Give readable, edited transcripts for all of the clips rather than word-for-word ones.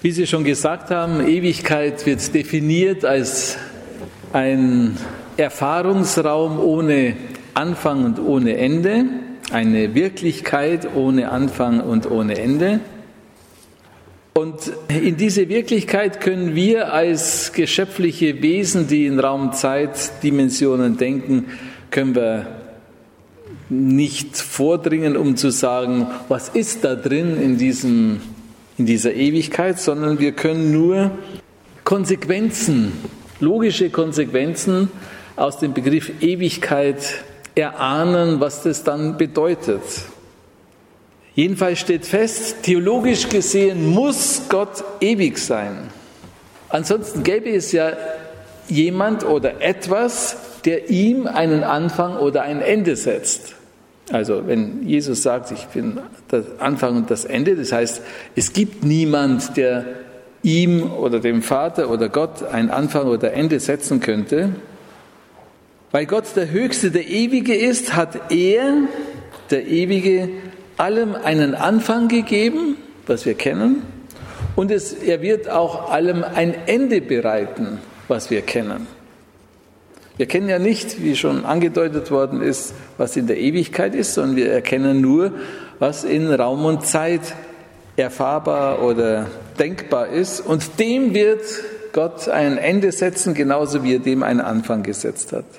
Wie Sie schon gesagt haben, Ewigkeit wird definiert als ein Erfahrungsraum ohne Anfang und ohne Ende, eine Wirklichkeit ohne Anfang und ohne Ende. Und in diese Wirklichkeit können wir als geschöpfliche Wesen, die in Raum-Zeit-Dimensionen denken, können wir nicht vordringen, um zu sagen, was ist da drin in dieser Ewigkeit, sondern wir können nur Konsequenzen, logische Konsequenzen aus dem Begriff Ewigkeit erahnen, was das dann bedeutet. Jedenfalls steht fest, theologisch gesehen muss Gott ewig sein. Ansonsten gäbe es ja jemand oder etwas, der ihm einen Anfang oder ein Ende setzt. Also wenn Jesus sagt, ich bin der Anfang und das Ende, das heißt, es gibt niemand, der ihm oder dem Vater oder Gott ein Anfang oder Ende setzen könnte. Weil Gott der Höchste, der Ewige ist, hat er, der Ewige, allem einen Anfang gegeben, was wir kennen, und er wird auch allem ein Ende bereiten, was wir kennen. Wir kennen ja nicht, wie schon angedeutet worden ist, was in der Ewigkeit ist, sondern wir erkennen nur, was in Raum und Zeit erfahrbar oder denkbar ist. Und dem wird Gott ein Ende setzen, genauso wie er dem einen Anfang gesetzt hat.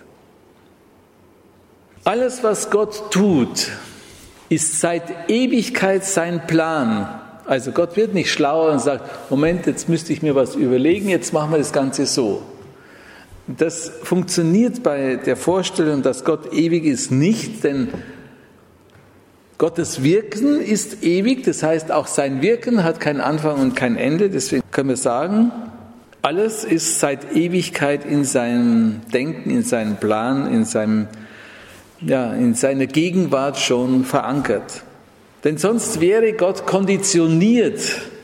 Alles, was Gott tut, ist seit Ewigkeit sein Plan. Also Gott wird nicht schlauer und sagt, Moment, jetzt müsste ich mir was überlegen, jetzt machen wir das Ganze so. Das funktioniert bei der Vorstellung, dass Gott ewig ist, nicht, denn Gottes Wirken ist ewig, das heißt auch sein Wirken hat keinen Anfang und kein Ende, deswegen können wir sagen, alles ist seit Ewigkeit in seinem Denken, in seinem Plan, in seiner Gegenwart schon verankert. Denn sonst wäre Gott konditioniert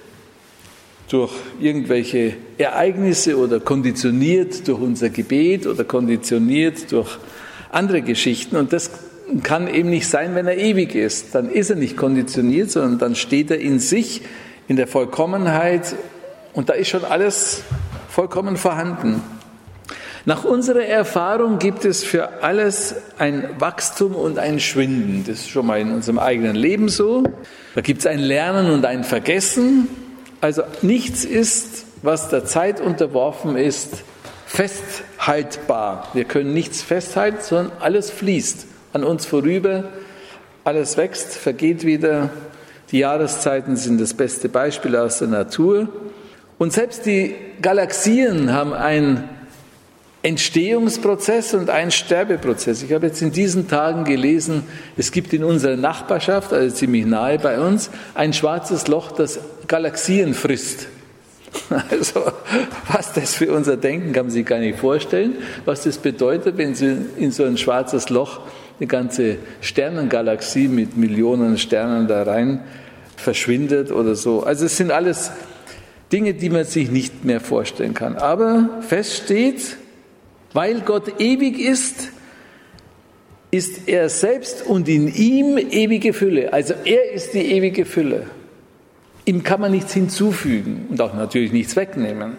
durch irgendwelche Ereignisse oder konditioniert durch unser Gebet oder konditioniert durch andere Geschichten. Und das kann eben nicht sein, wenn er ewig ist. Dann ist er nicht konditioniert, sondern dann steht er in sich, in der Vollkommenheit und da ist schon alles vollkommen vorhanden. Nach unserer Erfahrung gibt es für alles ein Wachstum und ein Schwinden. Das ist schon mal in unserem eigenen Leben so. Da gibt es ein Lernen und ein Vergessen. Also nichts ist, was der Zeit unterworfen ist, festhaltbar. Wir können nichts festhalten, sondern alles fließt an uns vorüber. Alles wächst, vergeht wieder. Die Jahreszeiten sind das beste Beispiel aus der Natur. Und selbst die Galaxien haben einen Entstehungsprozess und einen Sterbeprozess. Ich habe jetzt in diesen Tagen gelesen, es gibt in unserer Nachbarschaft, also ziemlich nahe bei uns, ein schwarzes Loch, das Galaxien frisst. Also was das für unser Denken, kann man sich gar nicht vorstellen, was das bedeutet, wenn Sie in so ein schwarzes Loch eine ganze Sternengalaxie mit Millionen Sternen da rein verschwindet oder so. Also es sind alles Dinge, die man sich nicht mehr vorstellen kann. Aber fest steht, weil Gott ewig ist, ist er selbst und in ihm ewige Fülle. Also er ist die ewige Fülle. Ihm kann man nichts hinzufügen und auch natürlich nichts wegnehmen.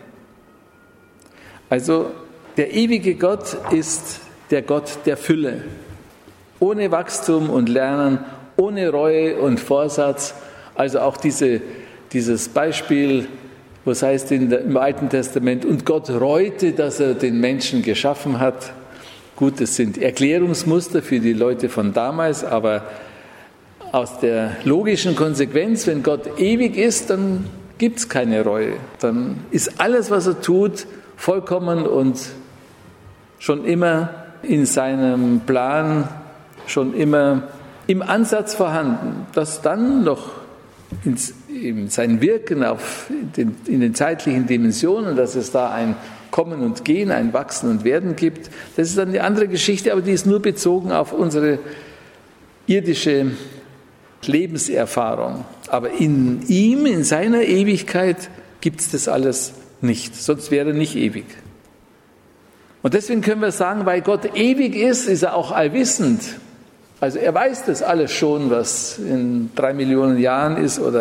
Also der ewige Gott ist der Gott der Fülle. Ohne Wachstum und Lernen, ohne Reue und Vorsatz. Also auch dieses Beispiel, was heißt im Alten Testament, und Gott reute, dass er den Menschen geschaffen hat. Gut, das sind Erklärungsmuster für die Leute von damals, aber aus der logischen Konsequenz, wenn Gott ewig ist, dann gibt es keine Reue. Dann ist alles, was er tut, vollkommen und schon immer in seinem Plan, schon immer im Ansatz vorhanden, dass dann noch in sein Wirken in den zeitlichen Dimensionen, dass es da ein Kommen und Gehen, ein Wachsen und Werden gibt. Das ist dann eine andere Geschichte, aber die ist nur bezogen auf unsere irdische Lebenserfahrung. Aber in ihm, in seiner Ewigkeit, gibt es das alles nicht. Sonst wäre er nicht ewig. Und deswegen können wir sagen, weil Gott ewig ist, ist er auch allwissend. Also er weiß das alles schon, was in 3 Millionen Jahren ist oder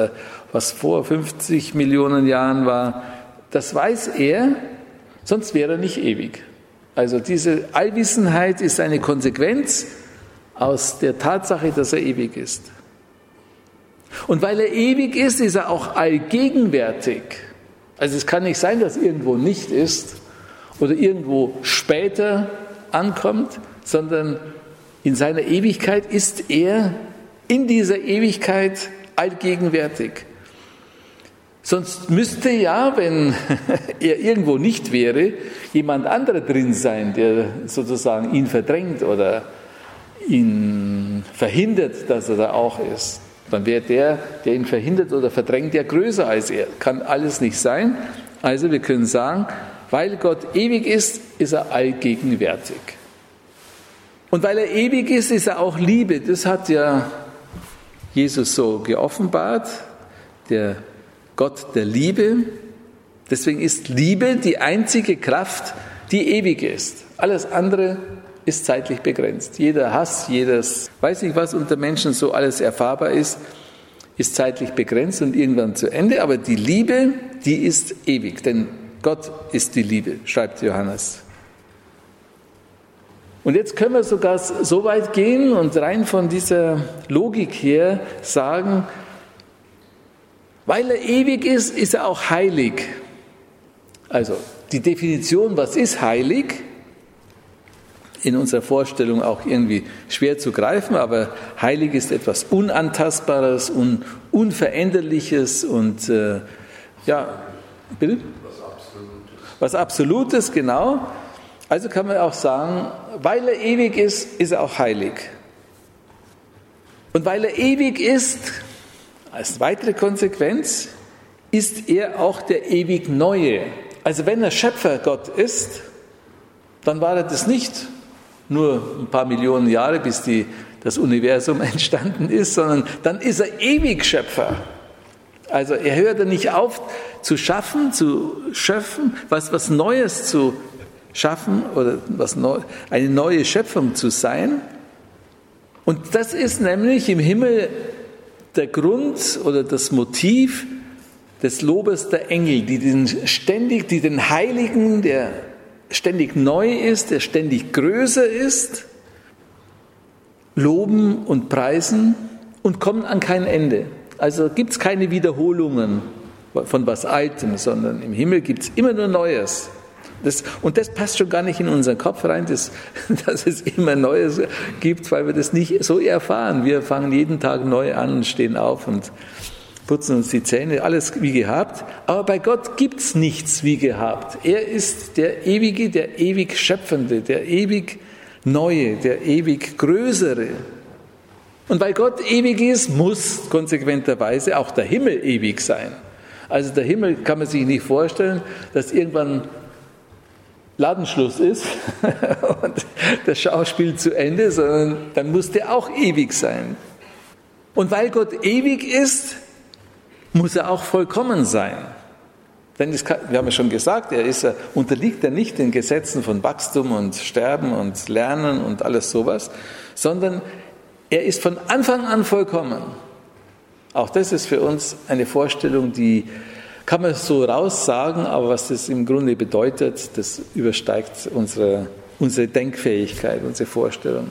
was vor 50 Millionen Jahren war, das weiß er, sonst wäre er nicht ewig. Also diese Allwissenheit ist eine Konsequenz aus der Tatsache, dass er ewig ist. Und weil er ewig ist, ist er auch allgegenwärtig. Also es kann nicht sein, dass irgendwo nicht ist oder irgendwo später ankommt, sondern in seiner Ewigkeit ist er in dieser Ewigkeit allgegenwärtig. Sonst müsste ja, wenn er irgendwo nicht wäre, jemand anderer drin sein, der sozusagen ihn verdrängt oder ihn verhindert, dass er da auch ist. Dann wäre der ihn verhindert oder verdrängt, ja größer als er. Kann alles nicht sein. Also wir können sagen, weil Gott ewig ist, ist er allgegenwärtig. Und weil er ewig ist, ist er auch Liebe. Das hat ja Jesus so geoffenbart, der Gott der Liebe. Deswegen ist Liebe die einzige Kraft, die ewig ist. Alles andere ist zeitlich begrenzt. Jeder Hass, jedes, weiß nicht was unter Menschen so alles erfahrbar ist zeitlich begrenzt und irgendwann zu Ende. Aber die Liebe, die ist ewig, denn Gott ist die Liebe, schreibt Johannes. Und jetzt können wir sogar so weit gehen und rein von dieser Logik her sagen, weil er ewig ist, ist er auch heilig. Also die Definition, was ist heilig, in unserer Vorstellung auch irgendwie schwer zu greifen, aber heilig ist etwas Unantastbares und Unveränderliches und bitte? Was Absolutes, genau. Also kann man auch sagen, weil er ewig ist, ist er auch heilig. Und weil er ewig ist, als weitere Konsequenz, ist er auch der ewig Neue. Also wenn er Schöpfergott ist, dann war er das nicht nur ein paar Millionen Jahre, bis das Universum entstanden ist, sondern dann ist er ewig Schöpfer. Also er hört ja nicht auf zu schaffen, zu schöpfen, was Neues zu schaffen oder eine neue Schöpfung zu sein. Und das ist nämlich im Himmel der Grund oder das Motiv des Lobes der Engel, die den Heiligen, der ständig neu ist, der ständig größer ist, loben und preisen und kommen an kein Ende. Also gibt es keine Wiederholungen von was Altem, sondern im Himmel gibt es immer nur Neues. Und das passt schon gar nicht in unseren Kopf rein, dass es immer Neues gibt, weil wir das nicht so erfahren. Wir fangen jeden Tag neu an und stehen auf und putzen uns die Zähne, alles wie gehabt. Aber bei Gott gibt es nichts wie gehabt. Er ist der Ewige, der ewig Schöpfende, der ewig Neue, der ewig Größere. Und weil Gott ewig ist, muss konsequenterweise auch der Himmel ewig sein. Also der Himmel kann man sich nicht vorstellen, dass irgendwann Ladenschluss ist und das Schauspiel zu Ende, sondern dann muss der auch ewig sein. Und weil Gott ewig ist, muss er auch vollkommen sein. Denn wir haben ja schon gesagt, unterliegt ja nicht den Gesetzen von Wachstum und Sterben und Lernen und alles sowas, sondern er ist von Anfang an vollkommen. Auch das ist für uns eine Vorstellung, die kann man so raussagen, aber was das im Grunde bedeutet, das übersteigt unsere Denkfähigkeit, unsere Vorstellung.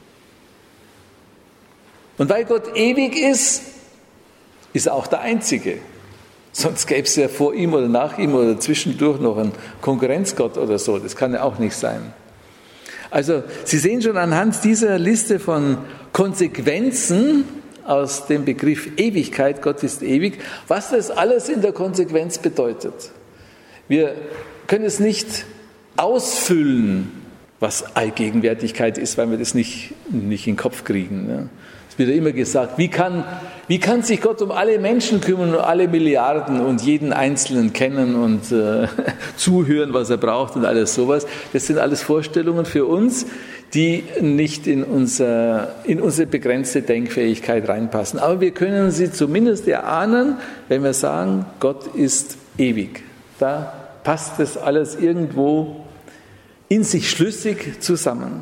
Und weil Gott ewig ist, ist er auch der Einzige. Sonst gäbe es ja vor ihm oder nach ihm oder zwischendurch noch einen Konkurrenzgott oder so. Das kann ja auch nicht sein. Also Sie sehen schon anhand dieser Liste von Konsequenzen aus dem Begriff Ewigkeit, Gott ist ewig, was das alles in der Konsequenz bedeutet. Wir können es nicht ausfüllen, was Allgegenwärtigkeit ist, weil wir das nicht in den Kopf kriegen. Ne? Es wird ja immer gesagt, wie kann sich Gott um alle Menschen kümmern und alle Milliarden und jeden Einzelnen kennen und zuhören, was er braucht und alles sowas. Das sind alles Vorstellungen für uns, die nicht in unsere begrenzte Denkfähigkeit reinpassen. Aber wir können sie zumindest erahnen, wenn wir sagen, Gott ist ewig. Da passt das alles irgendwo in sich schlüssig zusammen.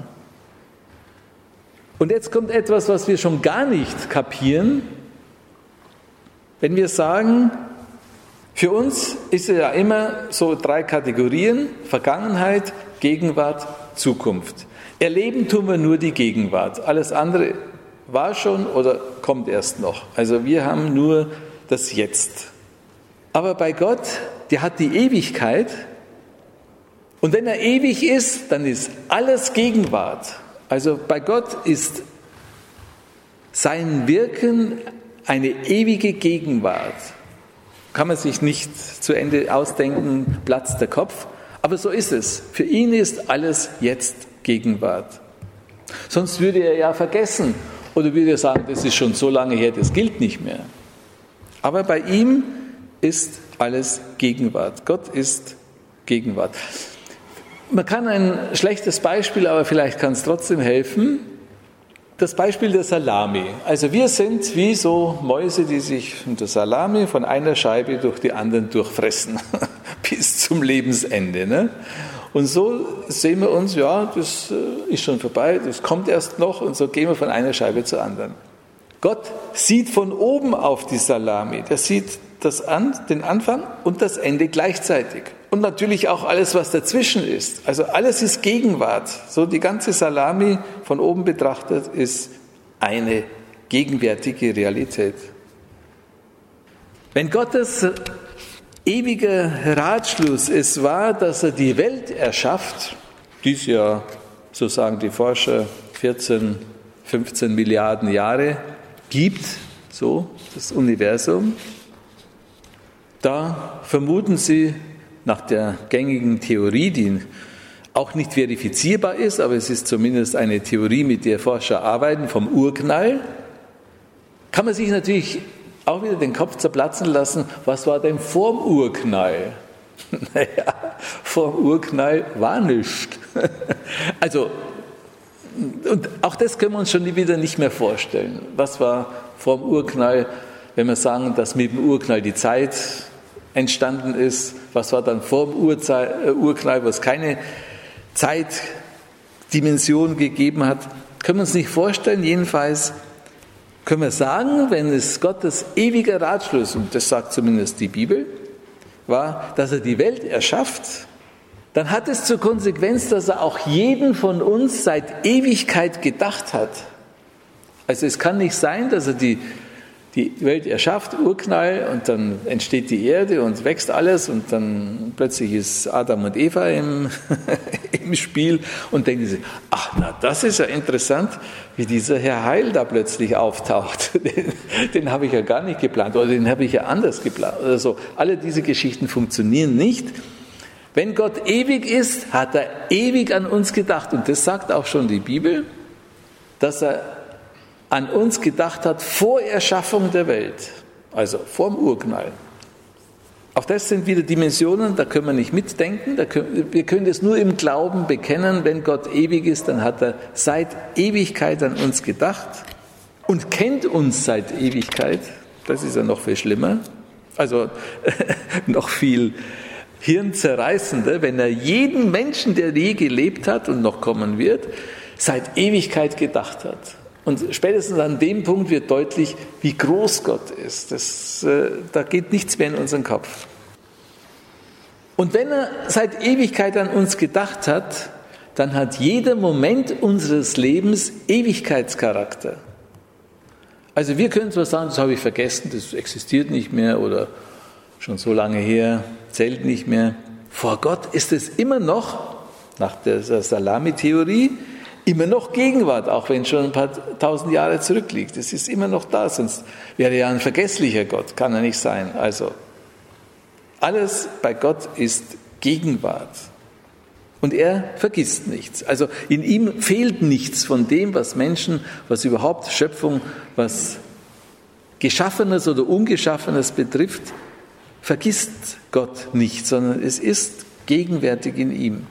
Und jetzt kommt etwas, was wir schon gar nicht kapieren. wenn wir sagen, für uns ist es ja immer so 3 Kategorien: Vergangenheit, Gegenwart, Zukunft. Erleben tun wir nur die Gegenwart. Alles andere war schon oder kommt erst noch. Also wir haben nur das Jetzt. Aber bei Gott, der hat die Ewigkeit. Und wenn er ewig ist, dann ist alles Gegenwart. Also bei Gott ist sein Wirken eine ewige Gegenwart. Kann man sich nicht zu Ende ausdenken, platzt der Kopf. Aber so ist es. Für ihn ist alles jetzt Gegenwart. Sonst würde er ja vergessen oder würde er sagen, das ist schon so lange her, das gilt nicht mehr. Aber bei ihm ist alles Gegenwart. Gott ist Gegenwart. Man kann ein schlechtes Beispiel, aber vielleicht kann es trotzdem helfen. Das Beispiel der Salami. Also wir sind wie so Mäuse, die sich mit der Salami von einer Scheibe durch die anderen durchfressen, bis zum Lebensende. Ne? Und so sehen wir uns, ja, das ist schon vorbei, das kommt erst noch, und so gehen wir von einer Scheibe zur anderen. Gott sieht von oben auf die Salami, der sieht den Anfang und das Ende gleichzeitig. Und natürlich auch alles, was dazwischen ist. Also alles ist Gegenwart. So die ganze Salami von oben betrachtet ist eine gegenwärtige Realität. Wenn Gottes ewiger Ratschluss es war, dass er die Welt erschafft, dies ja, so sagen die Forscher, 14, 15 Milliarden Jahre gibt, so das Universum, da vermuten sie nach der gängigen Theorie, die auch nicht verifizierbar ist, aber es ist zumindest eine Theorie, mit der Forscher arbeiten, vom Urknall, kann man sich natürlich auch wieder den Kopf zerplatzen lassen, was war denn vorm Urknall? Naja, vorm Urknall war nichts. Also, und auch das können wir uns schon wieder nicht mehr vorstellen. Was war vorm Urknall, wenn wir sagen, dass mit dem Urknall die Zeit entstanden ist? Was war dann vor dem Urknall, wo es keine Zeitdimension gegeben hat? Können wir uns nicht vorstellen. Jedenfalls können wir sagen, wenn es Gottes ewiger Ratschluss, und das sagt zumindest die Bibel, war, dass er die Welt erschafft, dann hat es zur Konsequenz, dass er auch jeden von uns seit Ewigkeit gedacht hat. Also es kann nicht sein, dass er die Welt erschafft, Urknall, und dann entsteht die Erde und wächst alles und dann plötzlich ist Adam und Eva im Spiel und denken sie, ach na, das ist ja interessant, wie dieser Herr Heil da plötzlich auftaucht. Den habe ich ja gar nicht geplant oder den habe ich ja anders geplant oder so. Alle diese Geschichten funktionieren nicht. Wenn Gott ewig ist, hat er ewig an uns gedacht, und das sagt auch schon die Bibel, dass er an uns gedacht hat vor Erschaffung der Welt, also vor dem Urknall. Auch das sind wieder Dimensionen, da können wir nicht mitdenken, wir können es nur im Glauben bekennen. Wenn Gott ewig ist, dann hat er seit Ewigkeit an uns gedacht und kennt uns seit Ewigkeit. Das ist ja noch viel schlimmer, also noch viel hirnzerreißender, wenn er jeden Menschen, der je gelebt hat und noch kommen wird, seit Ewigkeit gedacht hat. Und spätestens an dem Punkt wird deutlich, wie groß Gott ist. Da geht nichts mehr in unseren Kopf. Und wenn er seit Ewigkeit an uns gedacht hat, dann hat jeder Moment unseres Lebens Ewigkeitscharakter. Also wir können zwar sagen, das habe ich vergessen, das existiert nicht mehr oder schon so lange her, zählt nicht mehr. Vor Gott ist es immer noch, nach der Salami-Theorie, immer noch Gegenwart, auch wenn es schon ein paar tausend Jahre zurückliegt. Es ist immer noch da, sonst wäre ja ein vergesslicher Gott, kann er nicht sein. Also alles bei Gott ist Gegenwart. Und er vergisst nichts. Also in ihm fehlt nichts von dem, was Menschen, was überhaupt Schöpfung, was Geschaffenes oder Ungeschaffenes betrifft, vergisst Gott nicht, sondern es ist gegenwärtig in ihm.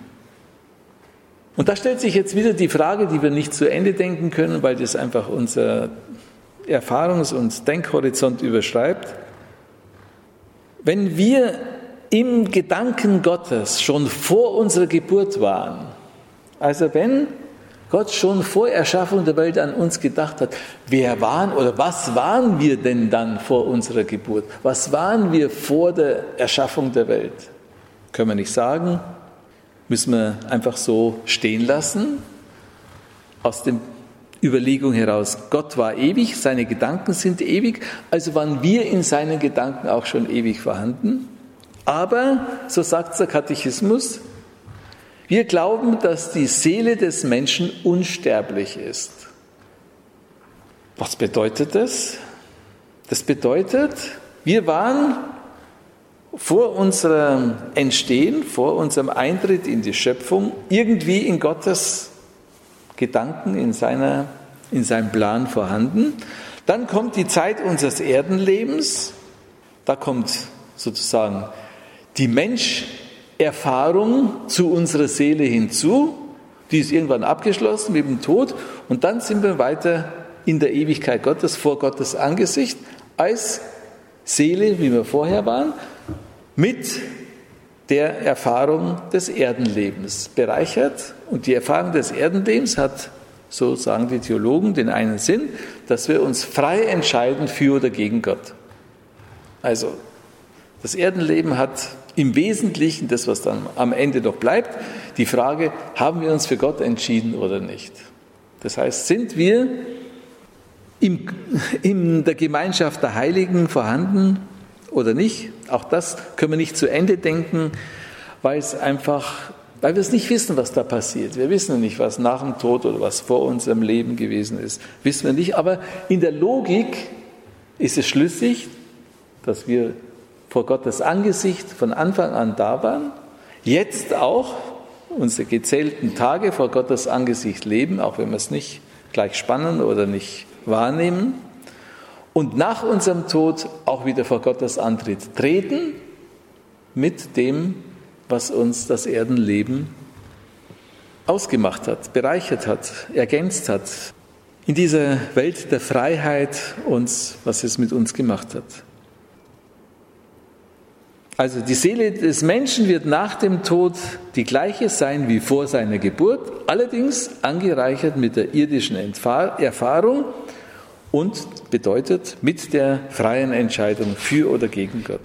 Und da stellt sich jetzt wieder die Frage, die wir nicht zu Ende denken können, weil das einfach unser Erfahrungs- und Denkhorizont überschreibt. Wenn wir im Gedanken Gottes schon vor unserer Geburt waren, also wenn Gott schon vor Erschaffung der Welt an uns gedacht hat. Wer waren oder was waren wir denn dann vor unserer Geburt? Was waren wir vor der Erschaffung der Welt? Können wir nicht sagen, müssen wir einfach so stehen lassen. Aus der Überlegung heraus, Gott war ewig, seine Gedanken sind ewig, also waren wir in seinen Gedanken auch schon ewig vorhanden. Aber, so sagt der Katechismus, wir glauben, dass die Seele des Menschen unsterblich ist. Was bedeutet das? Das bedeutet, wir waren vor unserem Entstehen, vor unserem Eintritt in die Schöpfung irgendwie in Gottes Gedanken, in seinem Plan vorhanden. Dann kommt die Zeit unseres Erdenlebens, da kommt sozusagen die Erfahrung zu unserer Seele hinzu, die ist irgendwann abgeschlossen mit dem Tod und dann sind wir weiter in der Ewigkeit Gottes, vor Gottes Angesicht, als Seele, wie wir vorher waren, mit der Erfahrung des Erdenlebens bereichert. Und die Erfahrung des Erdenlebens hat, so sagen die Theologen, den einen Sinn, dass wir uns frei entscheiden für oder gegen Gott. Also das Erdenleben hat im Wesentlichen, das was dann am Ende noch bleibt, die Frage, haben wir uns für Gott entschieden oder nicht? Das heißt, sind wir in der Gemeinschaft der Heiligen vorhanden oder nicht? Auch das können wir nicht zu Ende denken, weil wir es nicht wissen, was da passiert. Wir wissen nicht, was nach dem Tod oder was vor unserem Leben gewesen ist. Wissen wir nicht, aber in der Logik ist es schlüssig, dass wir vor Gottes Angesicht von Anfang an da waren, jetzt auch unsere gezählten Tage vor Gottes Angesicht leben, auch wenn wir es nicht gleich spannen oder nicht wahrnehmen, und nach unserem Tod auch wieder vor Gottes Antritt treten mit dem, was uns das Erdenleben ausgemacht hat, bereichert hat, ergänzt hat, in dieser Welt der Freiheit uns, was es mit uns gemacht hat. Also die Seele des Menschen wird nach dem Tod die gleiche sein wie vor seiner Geburt, allerdings angereichert mit der irdischen Erfahrung und bedeutet mit der freien Entscheidung für oder gegen Gott.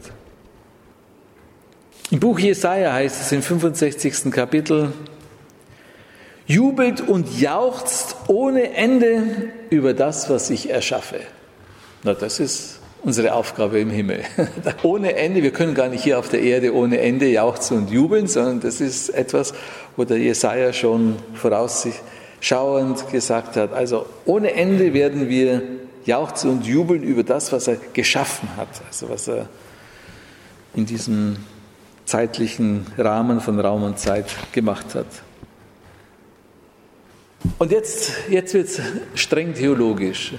Im Buch Jesaja heißt es im 65. Kapitel: Jubelt und jauchzt ohne Ende über das, was ich erschaffe. Na, das ist unsere Aufgabe im Himmel. Ohne Ende, wir können gar nicht hier auf der Erde ohne Ende jauchzen und jubeln, sondern das ist etwas, wo der Jesaja schon vorausschauend gesagt hat. Also ohne Ende werden wir jauchzen und jubeln über das, was er geschaffen hat, also was er in diesem zeitlichen Rahmen von Raum und Zeit gemacht hat. Und jetzt wird es streng theologisch.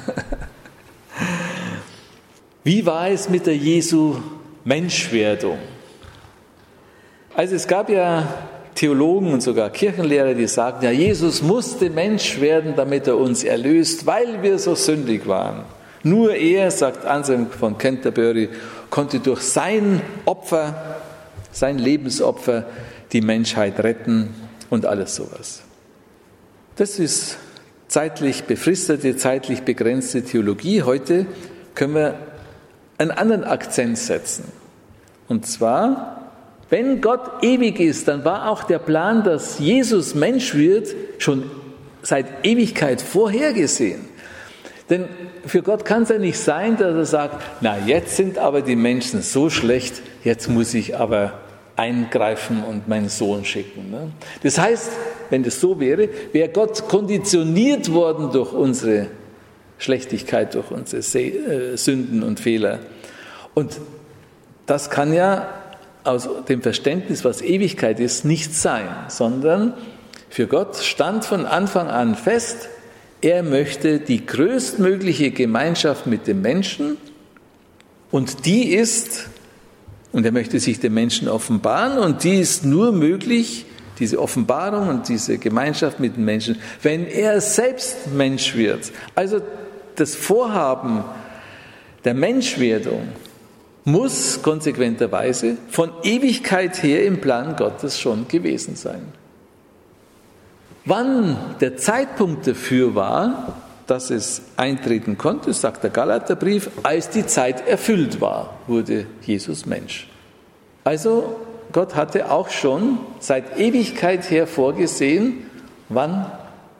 Wie war es mit der Jesu Menschwerdung? Also es gab ja Theologen und sogar Kirchenlehrer, die sagten, ja, Jesus musste Mensch werden, damit er uns erlöst, weil wir so sündig waren. Nur er, sagt Anselm von Canterbury, konnte durch sein Opfer, sein Lebensopfer, die Menschheit retten und alles sowas. Das ist zeitlich befristete, zeitlich begrenzte Theologie. Heute können wir einen anderen Akzent setzen. Und zwar, wenn Gott ewig ist, dann war auch der Plan, dass Jesus Mensch wird, schon seit Ewigkeit vorhergesehen. Denn für Gott kann es ja nicht sein, dass er sagt, na, jetzt sind aber die Menschen so schlecht, jetzt muss ich aber eingreifen und meinen Sohn schicken. Das heißt, wenn das so wäre, wäre Gott konditioniert worden durch unsere Schlechtigkeit, durch unsere Sünden und Fehler. Und das kann ja aus dem Verständnis, was Ewigkeit ist, nicht sein, sondern für Gott stand von Anfang an fest, er möchte die größtmögliche Gemeinschaft mit dem Menschen und die ist, und er möchte sich dem Menschen offenbaren und die ist nur möglich, diese Offenbarung und diese Gemeinschaft mit den Menschen, wenn er selbst Mensch wird. Also das Vorhaben der Menschwerdung muss konsequenterweise von Ewigkeit her im Plan Gottes schon gewesen sein. Wann der Zeitpunkt dafür war, dass es eintreten konnte, sagt der Galaterbrief, als die Zeit erfüllt war, wurde Jesus Mensch. Also Gott hatte auch schon seit Ewigkeit her vorgesehen, wann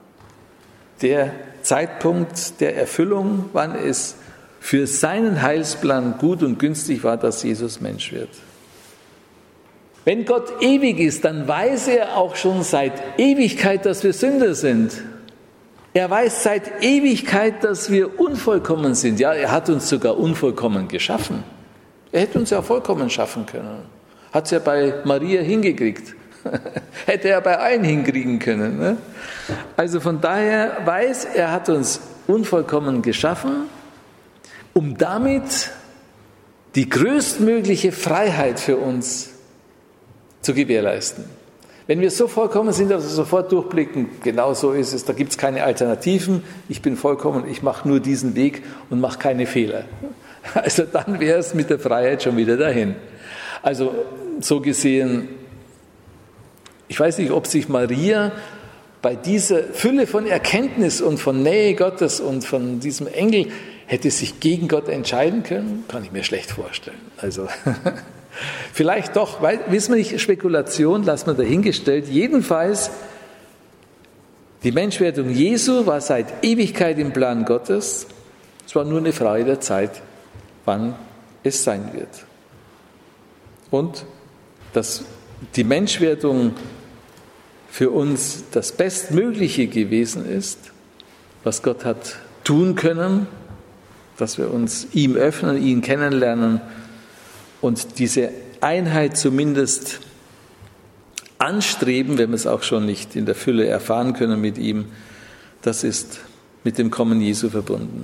der Zeitpunkt der Erfüllung, wann es für seinen Heilsplan gut und günstig war, dass Jesus Mensch wird. Wenn Gott ewig ist, dann weiß er auch schon seit Ewigkeit, dass wir Sünder sind. Er weiß seit Ewigkeit, dass wir unvollkommen sind. Ja, er hat uns sogar unvollkommen geschaffen. Er hätte uns ja vollkommen schaffen können. Hat es ja bei Maria hingekriegt. Hätte er bei allen hinkriegen können. Ne? Also von daher weiß, er hat uns unvollkommen geschaffen, um damit die größtmögliche Freiheit für uns zu gewährleisten. Wenn wir so vollkommen sind, dass wir sofort durchblicken, genau so ist es, da gibt es keine Alternativen, ich bin vollkommen, ich mache nur diesen Weg und mache keine Fehler. Also dann wäre es mit der Freiheit schon wieder dahin. Also so gesehen, ich weiß nicht, ob sich Maria bei dieser Fülle von Erkenntnis und von Nähe Gottes und von diesem Engel hätte sich gegen Gott entscheiden können, kann ich mir schlecht vorstellen. Also vielleicht doch, wissen wir nicht, Spekulation, lassen wir dahingestellt. Jedenfalls, die Menschwerdung Jesu war seit Ewigkeit im Plan Gottes. Es war nur eine Frage der Zeit, wann es sein wird. Und dass die Menschwerdung für uns das Bestmögliche gewesen ist, was Gott hat tun können, dass wir uns ihm öffnen, ihn kennenlernen und diese Einheit zumindest anstreben, wenn wir es auch schon nicht in der Fülle erfahren können mit ihm, das ist mit dem Kommen Jesu verbunden.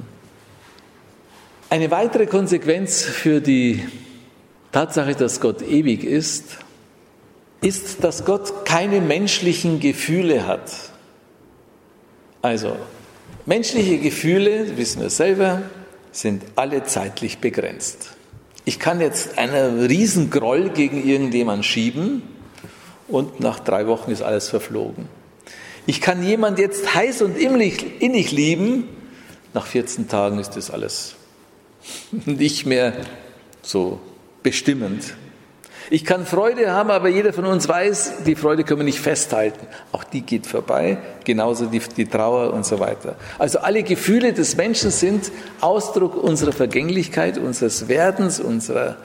Eine weitere Konsequenz für die Tatsache, dass Gott ewig ist, dass Gott keine menschlichen Gefühle hat. Also, menschliche Gefühle, wissen wir selber, sind alle zeitlich begrenzt. Ich kann jetzt einen riesen Groll gegen irgendjemanden schieben und nach 3 Wochen ist alles verflogen. Ich kann jemanden jetzt heiß und innig lieben, nach 14 Tagen ist das alles nicht mehr so bestimmend. Ich kann Freude haben, aber jeder von uns weiß, die Freude können wir nicht festhalten. Auch die geht vorbei, genauso die Trauer und so weiter. Also alle Gefühle des Menschen sind Ausdruck unserer Vergänglichkeit, unseres Werdens, unserer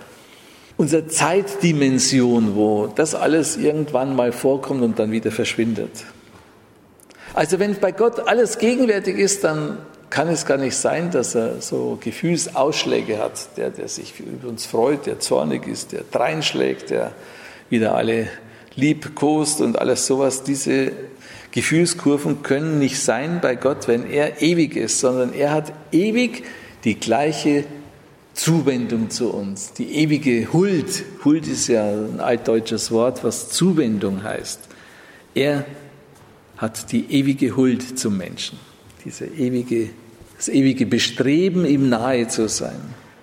Zeitdimension, wo das alles irgendwann mal vorkommt und dann wieder verschwindet. Also wenn bei Gott alles gegenwärtig ist, dann kann es gar nicht sein, dass er so Gefühlsausschläge hat, der sich über uns freut, der zornig ist, der dreinschlägt, der wieder alle liebkost und alles sowas. Diese Gefühlskurven können nicht sein bei Gott, wenn er ewig ist, sondern er hat ewig die gleiche Zuwendung zu uns, die ewige Huld. Huld ist ja ein altdeutsches Wort, was Zuwendung heißt. Er hat die ewige Huld zum Menschen, das ewige Bestreben, ihm nahe zu sein.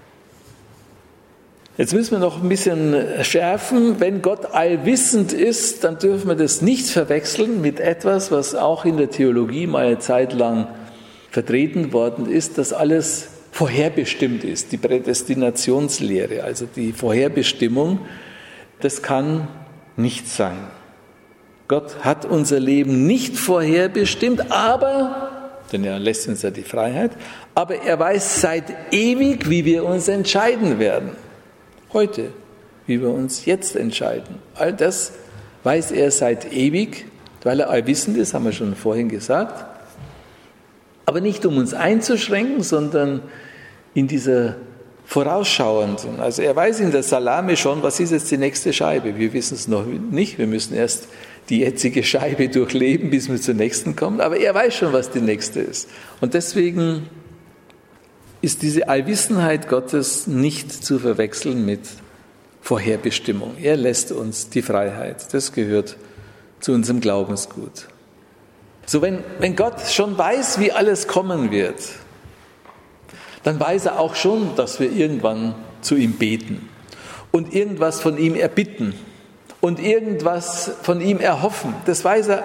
Jetzt müssen wir noch ein bisschen schärfen. Wenn Gott allwissend ist, dann dürfen wir das nicht verwechseln mit etwas, was auch in der Theologie mal eine Zeit lang vertreten worden ist, dass alles vorherbestimmt ist, die Prädestinationslehre, also die Vorherbestimmung. Das kann nicht sein. Gott hat unser Leben nicht vorherbestimmt, denn er lässt uns ja die Freiheit, aber er weiß seit ewig, wie wir uns entscheiden werden. Heute, wie wir uns jetzt entscheiden. All das weiß er seit ewig, weil er allwissend ist, haben wir schon vorhin gesagt. Aber nicht um uns einzuschränken, sondern in dieser vorausschauenden. Also er weiß in der Salami schon, was ist jetzt die nächste Scheibe. Wir wissen es noch nicht, wir müssen erst die jetzige Scheibe durchleben, bis wir zur nächsten kommen. Aber er weiß schon, was die nächste ist. Und deswegen ist diese Allwissenheit Gottes nicht zu verwechseln mit Vorherbestimmung. Er lässt uns die Freiheit. Das gehört zu unserem Glaubensgut. So, wenn Gott schon weiß, wie alles kommen wird, dann weiß er auch schon, dass wir irgendwann zu ihm beten und irgendwas von ihm erbitten und irgendwas von ihm erhoffen. Das weiß er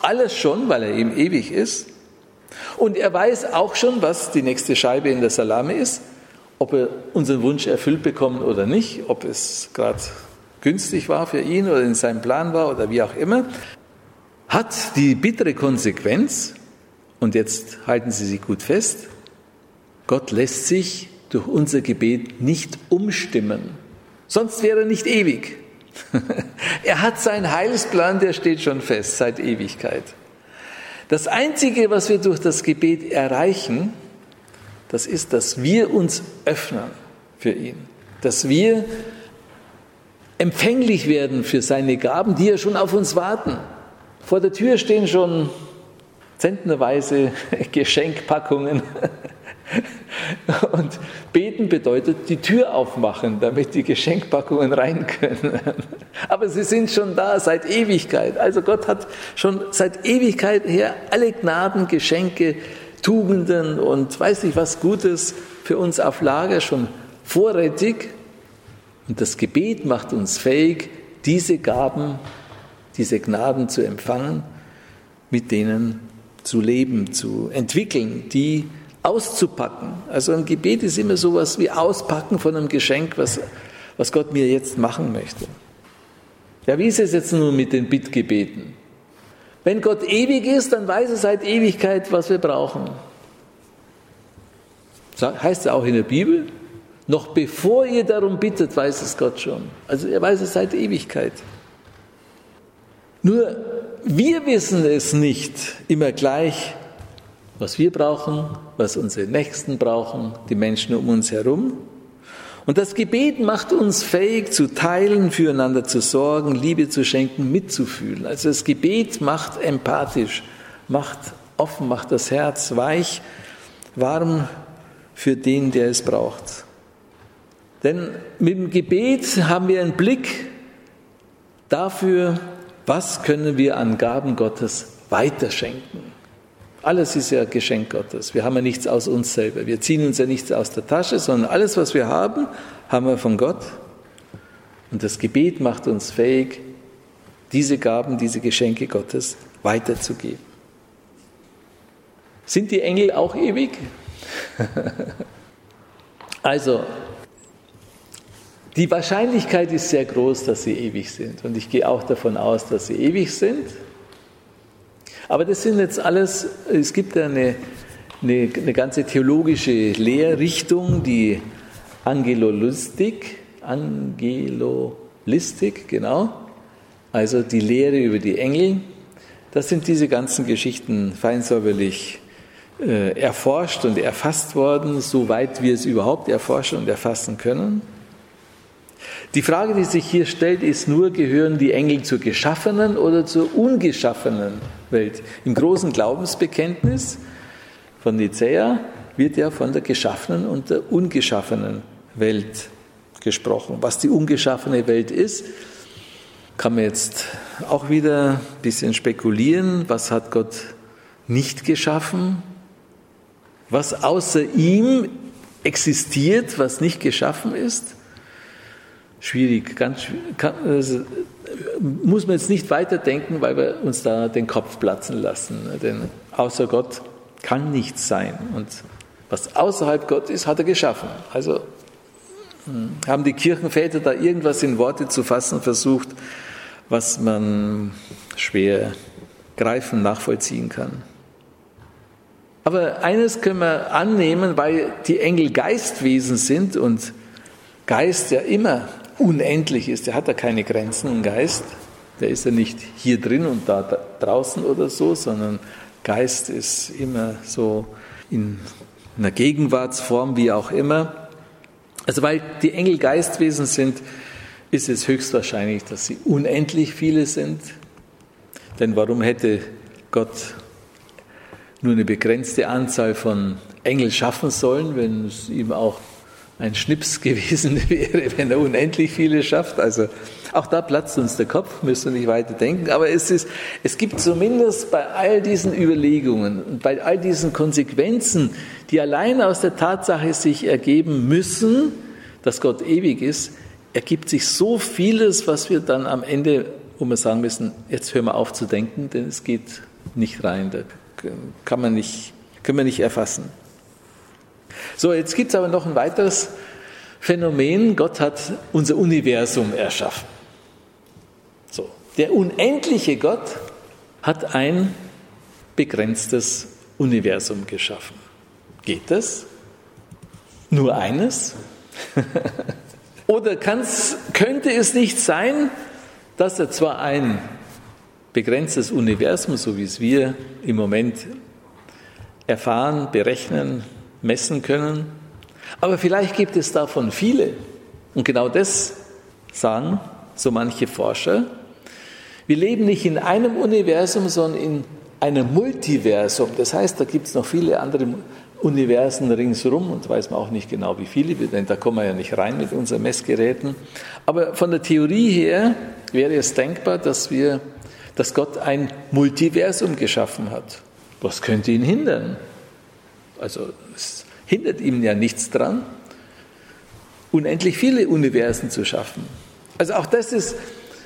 alles schon, weil er eben ewig ist. Und er weiß auch schon, was die nächste Scheibe in der Salami ist, ob er unseren Wunsch erfüllt bekommt oder nicht, ob es gerade günstig war für ihn oder in seinem Plan war oder wie auch immer, hat die bittere Konsequenz, und jetzt halten Sie sich gut fest, Gott lässt sich durch unser Gebet nicht umstimmen, sonst wäre er nicht ewig. Er hat seinen Heilsplan, der steht schon fest, seit Ewigkeit. Das Einzige, was wir durch das Gebet erreichen, das ist, dass wir uns öffnen für ihn, dass wir empfänglich werden für seine Gaben, die ja schon auf uns warten. Vor der Tür stehen schon zentnerweise Geschenkpackungen. Und beten bedeutet die Tür aufmachen, damit die Geschenkpackungen rein können. Aber sie sind schon da seit Ewigkeit. Also Gott hat schon seit Ewigkeit her alle Gnaden, Geschenke, Tugenden und weiß nicht was Gutes für uns auf Lager, schon vorrätig. Und das Gebet macht uns fähig, diese Gaben, diese Gnaden zu empfangen, mit denen zu leben, zu entwickeln, die auszupacken. Also ein Gebet ist immer sowas wie Auspacken von einem Geschenk, was Gott mir jetzt machen möchte. Ja, wie ist es jetzt nun mit den Bittgebeten? Wenn Gott ewig ist, dann weiß er seit Ewigkeit, was wir brauchen. Heißt es auch in der Bibel, noch bevor ihr darum bittet, weiß es Gott schon. Also er weiß es seit Ewigkeit. Nur wir wissen es nicht immer gleich, was wir brauchen, was unsere Nächsten brauchen, die Menschen um uns herum. Und das Gebet macht uns fähig zu teilen, füreinander zu sorgen, Liebe zu schenken, mitzufühlen. Also das Gebet macht empathisch, macht offen, macht das Herz weich, warm für den, der es braucht. Denn mit dem Gebet haben wir einen Blick dafür, was können wir an Gaben Gottes weiterschenken. Alles ist ja Geschenk Gottes. Wir haben ja nichts aus uns selber. Wir ziehen uns ja nichts aus der Tasche, sondern alles, was wir haben, haben wir von Gott. Und das Gebet macht uns fähig, diese Gaben, diese Geschenke Gottes weiterzugeben. Sind die Engel auch ewig? Also, die Wahrscheinlichkeit ist sehr groß, dass sie ewig sind. Und ich gehe auch davon aus, dass sie ewig sind. Aber das sind jetzt alles, es gibt ja eine ganze theologische Lehrrichtung, die Angelolistik, genau, also die Lehre über die Engel. Das sind diese ganzen Geschichten feinsäuberlich erforscht und erfasst worden, soweit wir es überhaupt erforschen und erfassen können. Die Frage, die sich hier stellt, ist nur, gehören die Engel zur geschaffenen oder zur ungeschaffenen Welt? Im großen Glaubensbekenntnis von Nicäa wird ja von der geschaffenen und der ungeschaffenen Welt gesprochen. Was die ungeschaffene Welt ist, kann man jetzt auch wieder ein bisschen spekulieren. Was hat Gott nicht geschaffen? Was außer ihm existiert, was nicht geschaffen ist? Schwierig, ganz schwierig. Muss man jetzt nicht weiterdenken, weil wir uns da den Kopf platzen lassen. Denn außer Gott kann nichts sein. Und was außerhalb Gott ist, hat er geschaffen. Also haben die Kirchenväter da irgendwas in Worte zu fassen versucht, was man schwer greifen, nachvollziehen kann. Aber eines können wir annehmen, weil die Engel Geistwesen sind und Geist ja immer unendlich ist. Der hat ja keine Grenzen, ein Geist. Der ist ja nicht hier drin und da draußen oder so, sondern Geist ist immer so in einer Gegenwartsform, wie auch immer. Also weil die Engel Geistwesen sind, ist es höchstwahrscheinlich, dass sie unendlich viele sind. Denn warum hätte Gott nur eine begrenzte Anzahl von Engeln schaffen sollen, wenn es ihm auch ein Schnips gewesen wäre, wenn er unendlich viele schafft? Also auch da platzt uns der Kopf, müssen wir nicht weiter denken. Aber es gibt zumindest bei all diesen Überlegungen und bei all diesen Konsequenzen, die allein aus der Tatsache sich ergeben müssen, dass Gott ewig ist, ergibt sich so vieles, was wir dann am Ende, wo wir sagen müssen, jetzt hören wir auf zu denken, denn es geht nicht rein. Da können wir nicht erfassen. So, jetzt gibt es aber noch ein weiteres Phänomen. Gott hat unser Universum erschaffen. So, der unendliche Gott hat ein begrenztes Universum geschaffen. Geht das? Nur eines? Oder könnte es nicht sein, dass er zwar ein begrenztes Universum, so wie es wir im Moment erfahren, berechnen, messen können, aber vielleicht gibt es davon viele. Und genau das sagen so manche Forscher. Wir leben nicht in einem Universum, sondern in einem Multiversum. Das heißt, da gibt es noch viele andere Universen ringsherum und weiß man auch nicht genau, wie viele, denn da kommen wir ja nicht rein mit unseren Messgeräten. Aber von der Theorie her wäre es denkbar, dass Gott ein Multiversum geschaffen hat. Was könnte ihn hindern? Also es hindert ihm ja nichts dran, unendlich viele Universen zu schaffen. Also auch das ist,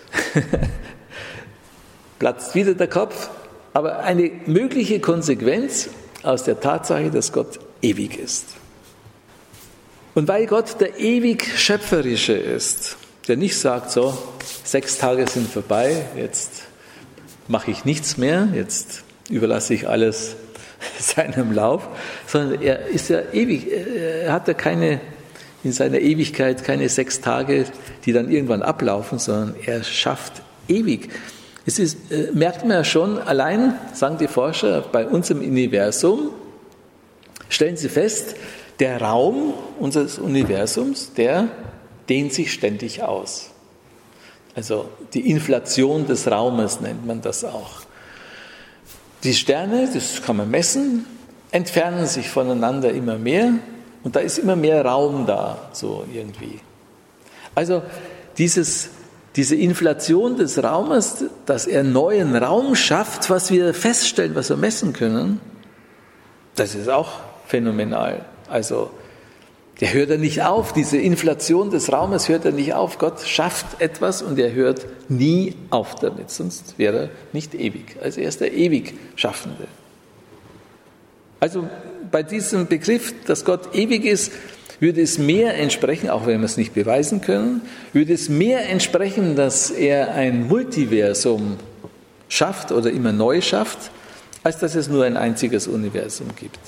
platzt wieder der Kopf, aber eine mögliche Konsequenz aus der Tatsache, dass Gott ewig ist. Und weil Gott der ewig Schöpferische ist, der nicht sagt, so, 6 Tage sind vorbei, jetzt mache ich nichts mehr, jetzt überlasse ich alles seinem Lauf, sondern er ist ja ewig, er hat ja in seiner Ewigkeit keine 6 Tage, die dann irgendwann ablaufen, sondern er schafft ewig. Merkt man ja schon, allein, sagen die Forscher, bei unserem Universum, stellen sie fest, der Raum unseres Universums, der dehnt sich ständig aus. Also die Inflation des Raumes nennt man das auch. Die Sterne, das kann man messen, entfernen sich voneinander immer mehr und da ist immer mehr Raum da, so irgendwie. Also diese Inflation des Raumes, dass er neuen Raum schafft, was wir feststellen, was wir messen können, das ist auch phänomenal. Also der hört ja nicht auf, diese Inflation des Raumes hört ja nicht auf. Gott schafft etwas und er hört nie auf damit, sonst wäre er nicht ewig. Also er ist der ewig Schaffende. Also bei diesem Begriff, dass Gott ewig ist, würde es mehr entsprechen, auch wenn wir es nicht beweisen können, würde es mehr entsprechen, dass er ein Multiversum schafft oder immer neu schafft, als dass es nur ein einziges Universum gibt.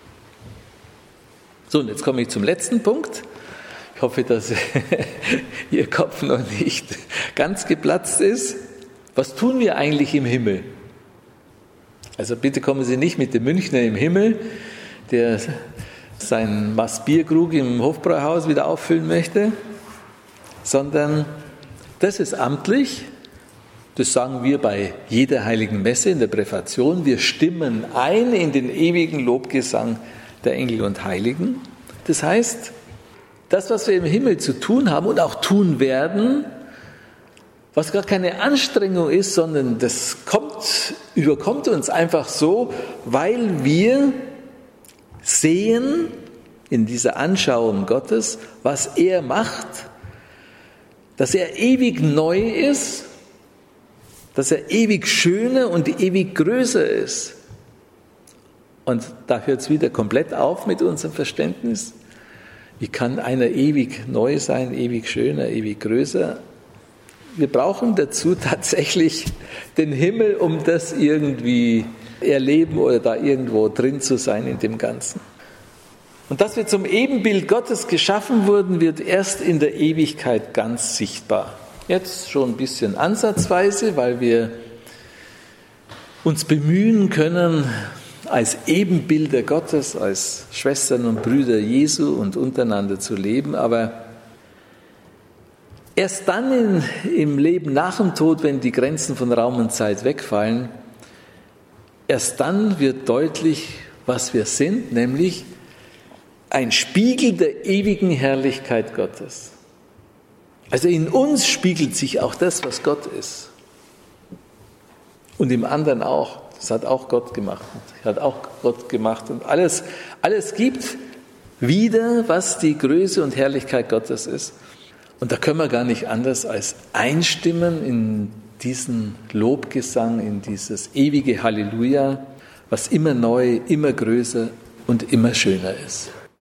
So, und jetzt komme ich zum letzten Punkt. Ich hoffe, dass Ihr Kopf noch nicht ganz geplatzt ist. Was tun wir eigentlich im Himmel? Also bitte kommen Sie nicht mit dem Münchner im Himmel, der seinen Maß Bierkrug im Hofbräuhaus wieder auffüllen möchte, sondern das ist amtlich. Das sagen wir bei jeder heiligen Messe in der Präfation. Wir stimmen ein in den ewigen Lobgesang der Engel und Heiligen. Das heißt, das, was wir im Himmel zu tun haben und auch tun werden, was gar keine Anstrengung ist, sondern das überkommt uns einfach so, weil wir sehen in dieser Anschauung Gottes, was er macht, dass er ewig neu ist, dass er ewig schöner und ewig größer ist. Und da hört es wieder komplett auf mit unserem Verständnis. Wie kann einer ewig neu sein, ewig schöner, ewig größer? Wir brauchen dazu tatsächlich den Himmel, um das irgendwie erleben oder da irgendwo drin zu sein in dem Ganzen. Und dass wir zum Ebenbild Gottes geschaffen wurden, wird erst in der Ewigkeit ganz sichtbar. Jetzt schon ein bisschen ansatzweise, weil wir uns bemühen können, als Ebenbilder Gottes, als Schwestern und Brüder Jesu und untereinander zu leben. Aber erst dann im Leben nach dem Tod, wenn die Grenzen von Raum und Zeit wegfallen, erst dann wird deutlich, was wir sind, nämlich ein Spiegel der ewigen Herrlichkeit Gottes. Also in uns spiegelt sich auch das, was Gott ist. Und im anderen auch. Das hat auch Gott gemacht. Hat auch Gott gemacht. Und alles gibt wieder, was die Größe und Herrlichkeit Gottes ist. Und da können wir gar nicht anders als einstimmen in diesen Lobgesang, in dieses ewige Halleluja, was immer neu, immer größer und immer schöner ist.